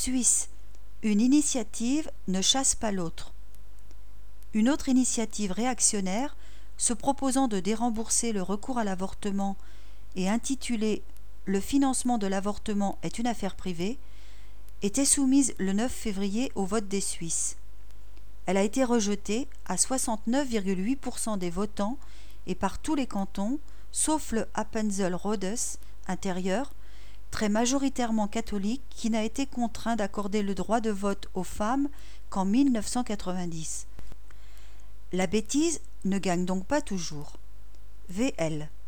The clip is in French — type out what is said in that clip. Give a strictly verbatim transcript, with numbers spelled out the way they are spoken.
Suisse. Une initiative ne chasse pas l'autre. Une autre initiative réactionnaire, se proposant de dérembourser le recours à l'avortement et intitulée « Le financement de l'avortement est une affaire privée », était soumise le neuf février au vote des Suisses. Elle a été rejetée à soixante-neuf virgule huit pour cent des votants et par tous les cantons, sauf le Appenzell-Rhodes intérieur, très majoritairement catholique, qui n'a été contraint d'accorder le droit de vote aux femmes qu'en mille neuf cent quatre-vingt-dix. La bêtise ne gagne donc pas toujours. V L